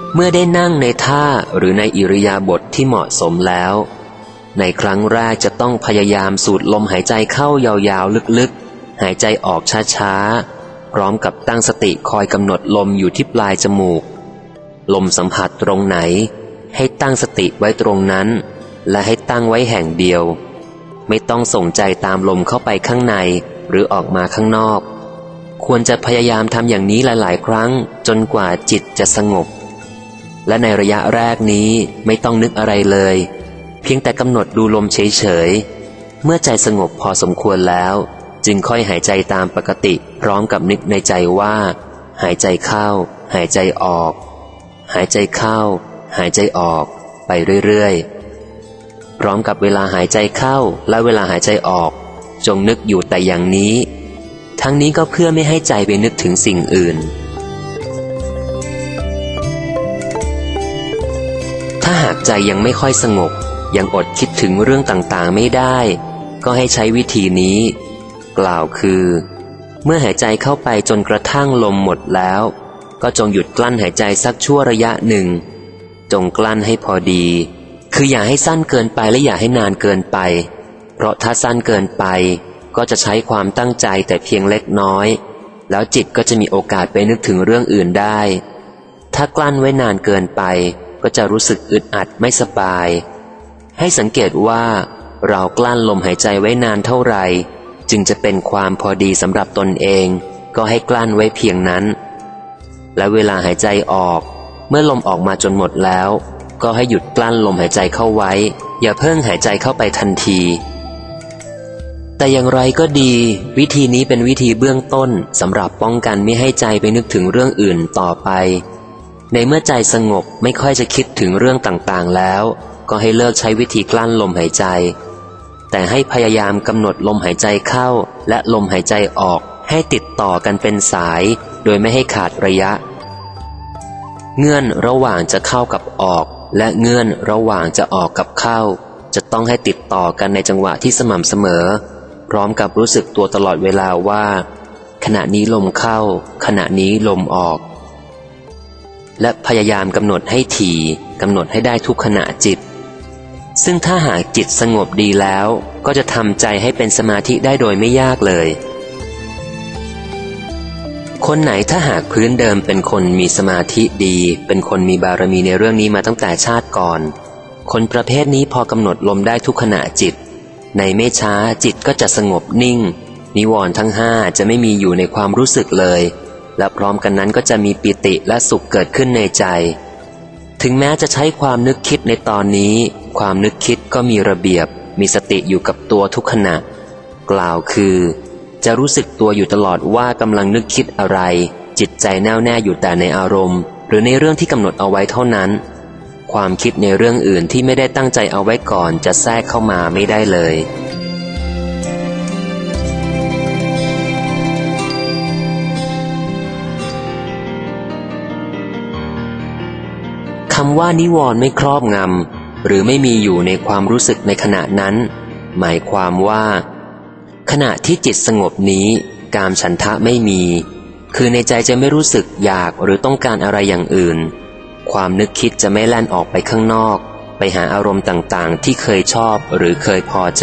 เมื่อได้นั่งในท่าหรือในอิริยาบถที่เหมาะสมแล้วในครั้งแรกจะต้องพยายามสูดลมหายใจเข้ายาวๆลึกๆหายใจออกช้าๆพร้อมกับตั้งสติคอยกำหนดลมอยู่ที่ปลายจมูกลมสัมผัสตรงไหนให้ตั้งสติไว้ตรงนั้นและให้ตั้งไว้แห่งเดียวไม่ต้องส่งใจตามลมเข้าไปข้างในหรือออกมาข้างนอกควรจะพยายามทำอย่างนี้หลายๆครั้งจนกว่าจิตจะสงบและในระยะแรกนี้ไม่ต้องนึกอะไรเลยเพียงแต่กำหนดดูลมเฉยๆเมื่อใจสงบพอสมควรแล้วจึงค่อยหายใจตามปกติพร้อมกับนึกในใจว่าหายใจเข้าหายใจออกหายใจเข้าหายใจออกไปเรื่อยๆพร้อมกับเวลาหายใจเข้าและเวลาหายใจออกจงนึกอยู่แต่อย่างนี้ทั้งนี้ก็เพื่อไม่ให้ใจไปนึกถึงสิ่งอื่นถ้าหากใจยังไม่ค่อยสงบยังอดคิดถึงเรื่องต่างๆไม่ได้ก็ให้ใช้วิธีนี้กล่าวคือเมื่อหายใจเข้าไปจนกระทั่งลมหมดแล้วก็จงหยุดกลั้นหายใจสักชั่วระยะหนึ่งจงกลั้นให้พอดีคืออย่าให้สั้นเกินไปและอย่าให้นานเกินไปเพราะถ้าสั้นเกินไปก็จะใช้ความตั้งใจแต่เพียงเล็กน้อยแล้วจิตก็จะมีโอกาสไปนึกถึงเรื่องอื่นได้ถ้ากลั้นไว้นานเกินไปก็จะรู้สึกอึดอัดไม่สบายให้สังเกตว่าเรากลั้นลมหายใจไว้นานเท่าไหร่จึงจะเป็นความพอดีสำหรับตนเองก็ให้กลั้นไว้เพียงนั้นและเวลาหายใจออกเมื่อลมออกมาจนหมดแล้วก็ให้หยุดกลั้นลมหายใจเข้าไว้อย่าเพิ่งหายใจเข้าไปทันทีแต่อย่างไรก็ดีวิธีนี้เป็นวิธีเบื้องต้นสำหรับป้องกันไม่ให้ใจไปนึกถึงเรื่องอื่นต่อไปในเมื่อใจสงบไม่ค่อยจะคิดถึงเรื่องต่างๆแล้วก็ให้เลิกใช้วิธีกลั้นลมหายใจแต่ให้พยายามกำหนดลมหายใจเข้าและลมหายใจออกให้ติดต่อกันเป็นสายโดยไม่ให้ขาดระยะเงื่อนระหว่างจะเข้ากับออกและเงื่อนระหว่างจะออกกับเข้าจะต้องให้ติดต่อกันในจังหวะที่สม่ำเสมอพร้อมกับรู้สึกตัวตลอดเวลาว่าขณะนี้ลมเข้าขณะนี้ลมออกและพยายามกำหนดให้ถี่กำหนดให้ได้ทุกขณะจิตซึ่งถ้าหากจิตสงบดีแล้วก็จะทำใจให้เป็นสมาธิได้โดยไม่ยากเลยคนไหนถ้าหากพื้นเดิมเป็นคนมีสมาธิดีเป็นคนมีบารมีในเรื่องนี้มาตั้งแต่ชาติก่อนคนประเภทนี้พอกำหนดลมได้ทุกขณะจิตในไม่ช้าจิตก็จะสงบนิ่งนิวรณ์ทั้งห้าจะไม่มีอยู่ในความรู้สึกเลยและพร้อมกันนั้นก็จะมีปิติและสุขเกิดขึ้นในใจถึงแม้จะใช้ความนึกคิดในตอนนี้ความนึกคิดก็มีระเบียบมีสติอยู่กับตัวทุกขณะกล่าวคือจะรู้สึกตัวอยู่ตลอดว่ากำลังนึกคิดอะไรจิตใจแน่วแน่อยู่แต่ในอารมณ์หรือในเรื่องที่กำหนดเอาไว้เท่านั้นความคิดในเรื่องอื่นที่ไม่ได้ตั้งใจเอาไว้ก่อนจะแทรกเข้ามาไม่ได้เลยคำว่านิวรณ์ไม่ครอบงำหรือไม่มีอยู่ในความรู้สึกในขณะนั้นหมายความว่าขณะที่จิตสงบนี้กามฉันทะไม่มีคือในใจจะไม่รู้สึกอยากหรือต้องการอะไรอย่างอื่นความนึกคิดจะไม่แล่นออกไปข้างนอกไปหาอารมณ์ต่างๆที่เคยชอบหรือเคยพอใจ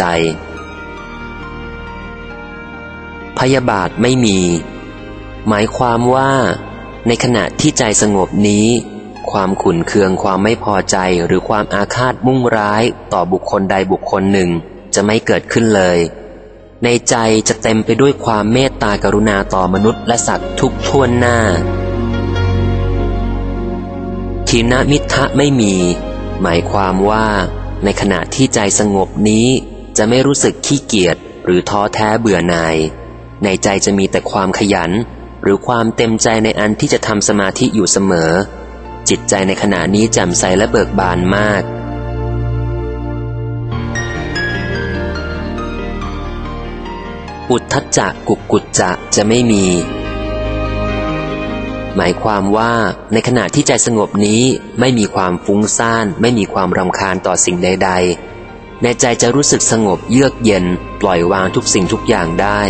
พยาบาทไม่มีหมายความว่าในขณะที่ใจสงบนี้ความขุ่นเคืองความไม่พอใจหรือความอาฆาตมุ่งร้ายต่อบุคคลใดบุคคลหนึ่งจะไม่เกิดขึ้นเลยในใจจะเต็มไปด้วยความเมตตากรุณาต่อมนุษย์และสัตว์ทุกทั่วหน้าทีนมิทธะไม่มีหมายความว่าในขณะที่ใจสงบนี้จะไม่รู้สึกขี้เกียจหรือท้อแท้เบื่อหน่ายในใจจะมีแต่ความขยันหรือความเต็มใจในอันที่จะทำสมาธิอยู่เสมอจิตใจในขณะนี้แจ่มใสและเบิกบานมากอุทธัจจะกุกกุจจะจะไม่มีหมายความว่าในขณะที่ใจสงบนี้ไม่มีความฟุ้งซ่านไม่มีความรำคาญต่อสิ่งใดๆในใจจะรู้สึกสงบเยือกเย็นปล่อยวางทุกสิ่งทุกอย่างได้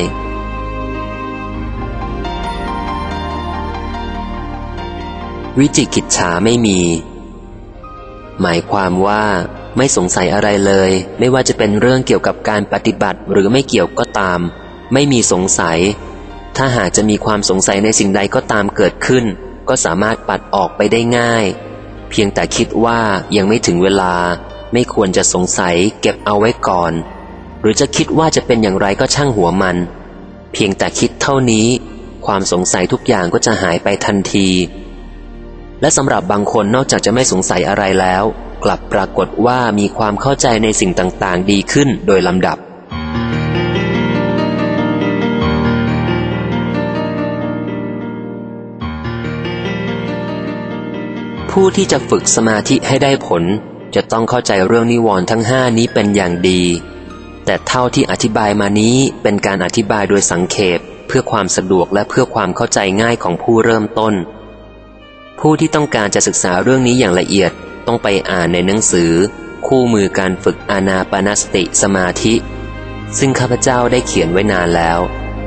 วิจิกิจฉาไม่มีหมายความว่าไม่สงสัยอะไรเลยไม่ว่าจะเป็นเรื่องเกี่ยวกับการปฏิบัติหรือไม่เกี่ยวก็ตามไม่มีสงสัยถ้าหากจะมีความสงสัยในสิ่งใดก็ตามเกิดขึ้นก็สามารถปัดออกไปได้ง่ายเพียงแต่คิดว่ายังไม่ถึงเวลาไม่ควรจะสงสัยเก็บเอาไว้ก่อนหรือจะคิดว่าจะเป็นอย่างไรก็ช่างหัวมันเพียงแต่คิดเท่านี้ความสงสัยทุกอย่างก็จะหายไปทันทีและสำหรับบางคนนอกจากจะไม่สงสัยอะไรแล้วกลับปรากฏว่ามีความเข้าใจในสิ่งต่างๆดีขึ้นโดยลำดับผู้ที่จะฝึกสมาธิให้ได้ผลจะต้องเข้าใจเรื่องนิวรณ์ทั้ง5นี้เป็นอย่างดีแต่เท่าที่อธิบายมานี้เป็นการอธิบายโดยสังเขปเพื่อความสะดวกและเพื่อความเข้าใจง่ายของผู้เริ่มต้นผู้ที่ต้องการจะศึกษาเรื่องนี้อย่างละเอียดต้องไปอ่านในหนังสือคู่มือการฝึกอานาปานสติสมาธิซึ่งข้าพเจ้าได้เขียนไว้นานแล้ว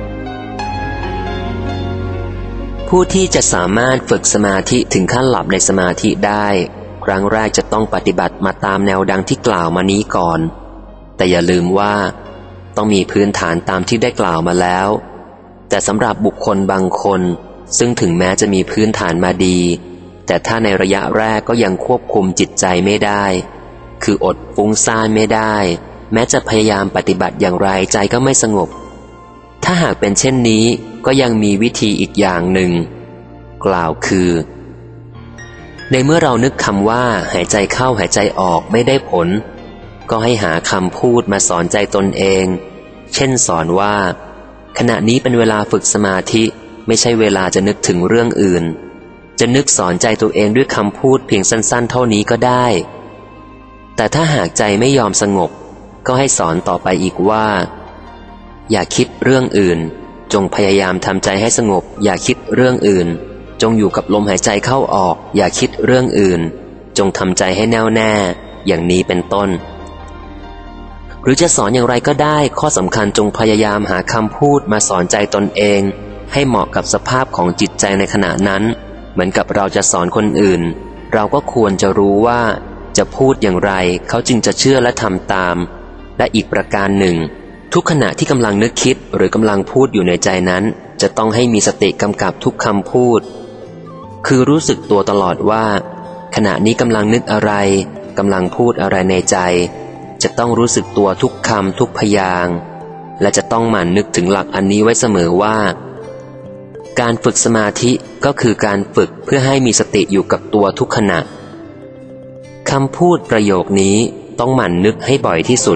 ผู้ที่จะสามารถฝึกสมาธิถึงขั้นหลับในสมาธิได้ครั้งแรกจะต้องปฏิบัติมาตามแนวดังที่กล่าวมานี้ก่อนแต่อย่าลืมว่าต้องมีพื้นฐานตามที่ได้กล่าวมาแล้วแต่สำหรับบุคคลบางคนซึ่งถึงแม้จะมีพื้นฐานมาดีแต่ถ้าในระยะแรกก็ยังควบคุมจิตใจไม่ได้คืออดฟุ้งซ่านไม่ได้แม้จะพยายามปฏิบัติอย่างไรใจก็ไม่สงบถ้าหากเป็นเช่นนี้ก็ยังมีวิธีอีกอย่างหนึ่งกล่าวคือในเมื่อเรานึกคำว่าหายใจเข้าหายใจออกไม่ได้ผลก็ให้หาคำพูดมาสอนใจตนเองเช่นสอนว่าขณะนี้เป็นเวลาฝึกสมาธิไม่ใช่เวลาจะนึกถึงเรื่องอื่นจะนึกสอนใจตัวเองด้วยคำพูดเพียงสั้นๆเท่านี้ก็ได้แต่ถ้าหากใจไม่ยอมสงบก็ให้สอนต่อไปอีกว่าอย่าคิดเรื่องอื่นจงพยายามทำใจให้สงบอย่าคิดเรื่องอื่นจงอยู่กับลมหายใจเข้าออกอย่าคิดเรื่องอื่นจงทำใจให้แน่วแน่อย่างนี้เป็นต้นหรือจะสอนอย่างไรก็ได้ข้อสำคัญจงพยายามหาคำพูดมาสอนใจตนเองให้เหมาะกับสภาพของจิตใจในขณะนั้นเหมือนกับเราจะสอนคนอื่นเราก็ควรจะรู้ว่าจะพูดอย่างไรเขาจึงจะเชื่อและทำตามและอีกประการหนึ่งทุกขณะที่กำลังนึกคิดหรือกำลังพูดอยู่ในใจนั้นจะต้องให้มีสติกำกับทุกคำพูดคือรู้สึกตัวตลอดว่าขณะนี้กำลังนึกอะไรกำลังพูดอะไรในใจจะต้องรู้สึกตัวทุกคำทุกพยางค์และจะต้องหมั่นนึกถึงหลักอันนี้ไว้เสมอว่าการฝึกสมาธิก็คือการฝึกเพื่อให้มีสติอยู่กับตัวทุกขณะคำพูดประโยคนี้ต้องหมั่นนึกให้บ่อยที่สุด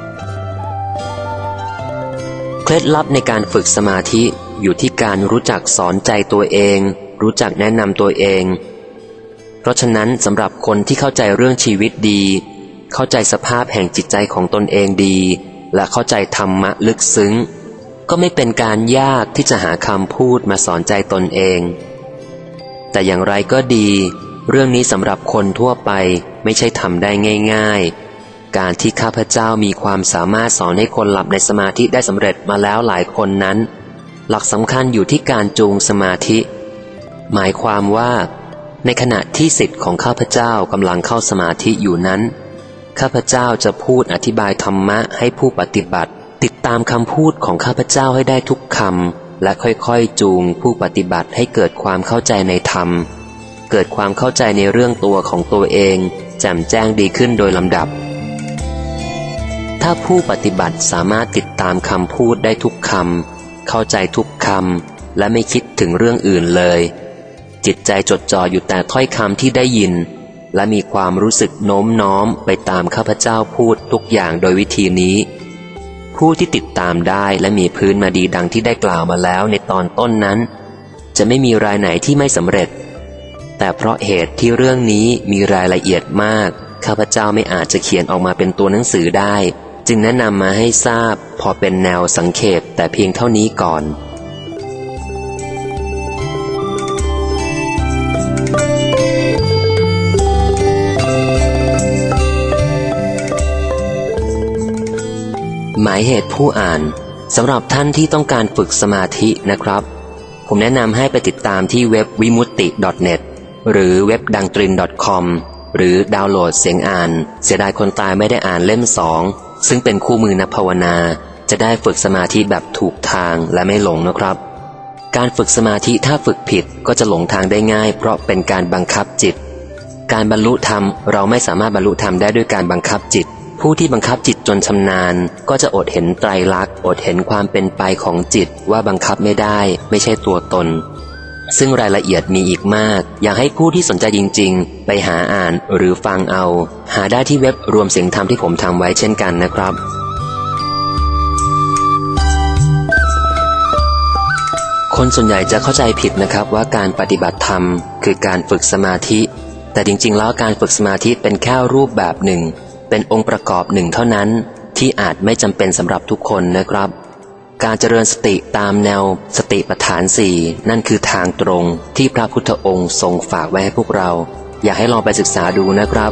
เคล็ดลับในการฝึกสมาธิอยู่ที่การรู้จักสอนใจตัวเองรู้จักแนะนำตัวเองเพราะฉะนั้นสำหรับคนที่เข้าใจเรื่องชีวิตดีเข้าใจสภาพแห่งจิตใจของตนเองดีและเข้าใจธรรมะลึกซึ้งก็ไม่เป็นการยากที่จะหาคำพูดมาสอนใจตนเองแต่อย่างไรก็ดีเรื่องนี้สำหรับคนทั่วไปไม่ใช่ทำได้ง่ายๆการที่ข้าพเจ้ามีความสามารถสอนให้คนหลับในสมาธิได้สำเร็จมาแล้วหลายคนนั้นหลักสำคัญอยู่ที่การจูงสมาธิหมายความว่าในขณะที่ศิษย์ของข้าพเจ้ากำลังเข้าสมาธิอยู่นั้นข้าพเจ้าจะพูดอธิบายธรรมะให้ผู้ปฏิบัติติดตามคำพูดของข้าพเจ้าให้ได้ทุกคำและค่อยๆจูงผู้ปฏิบัติให้เกิดความเข้าใจในธรรมเกิดความเข้าใจในเรื่องตัวของตัวเองแจ่มแจ้งดีขึ้นโดยลำดับถ้าผู้ปฏิบัติสามารถติดตามคำพูดได้ทุกคำเข้าใจทุกคำและไม่คิดถึงเรื่องอื่นเลยจิตใจจดจ่ออยู่แต่ถ้อยคำที่ได้ยินและมีความรู้สึกโน้มน้อมไปตามข้าพเจ้าพูดทุกอย่างโดยวิธีนี้ผู้ที่ติดตามได้และมีพื้นมาดีดังที่ได้กล่าวมาแล้วในตอนต้นนั้นจะไม่มีรายไหนที่ไม่สำเร็จแต่เพราะเหตุที่เรื่องนี้มีรายละเอียดมากข้าพเจ้าไม่อาจจะเขียนออกมาเป็นตัวหนังสือได้จึงแนะนำมาให้ทราบพอเป็นแนวสังเขปแต่เพียงเท่านี้ก่อนหมายเหตุผู้อ่านสำหรับท่านที่ต้องการฝึกสมาธินะครับผมแนะนำให้ไปติดตามที่เว็บวิมุตติ .net หรือเว็บดังตริน .com หรือดาวน์โหลดเสียงอ่านเสียดายคนตายไม่ได้อ่านเล่ม2ซึ่งเป็นคู่มือนักภาวนาจะได้ฝึกสมาธิแบบถูกทางและไม่หลงนะครับการฝึกสมาธิถ้าฝึกผิดก็จะหลงทางได้ง่ายเพราะเป็นการบังคับจิตการบรรลุธรรมเราไม่สามารถบรรลุธรรมได้ด้วยการบังคับจิตผู้ที่บังคับจิตจนชำนาญก็จะอดเห็นไตรลักษณ์อดเห็นความเป็นไปของจิตว่าบังคับไม่ได้ไม่ใช่ตัวตนซึ่งรายละเอียดมีอีกมากอยากให้ผู้ที่สนใจจริงๆไปหาอ่านหรือฟังเอาหาได้ที่เว็บรวมเสียงธรรมที่ผมทำไว้เช่นกันนะครับคนส่วนใหญ่จะเข้าใจผิดนะครับว่าการปฏิบัติธรรมคือการฝึกสมาธิแต่จริงๆแล้วการฝึกสมาธิเป็นแค่รูปแบบหนึ่งเป็นองค์ประกอบหนึ่งเท่านั้นที่อาจไม่จำเป็นสำหรับทุกคนนะครับการเจริญสติตามแนวสติปัฏฐาน4นั่นคือทางตรงที่พระพุทธองค์ทรงฝากไว้ให้พวกเราอยากให้ลองไปศึกษาดูนะครับ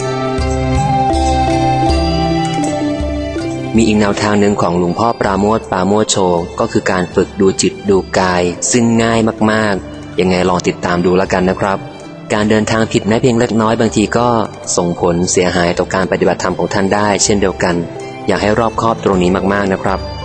มีอีกแนวทางหนึ่งของหลวงพ่อปราโมทย์ปราโมชโชก็คือการฝึกดูจิตดูกายซึ่งง่ายมากๆยังไงลองติดตามดูแล้วกันนะครับการเดินทางผิดแม้เพียงเล็กน้อยบางทีก็ส่งผลเสียหายต่อการปฏิบัติธรรมของท่านได้เช่นเดียวกันอยากให้รอบคอบตรงนี้มากๆนะครับ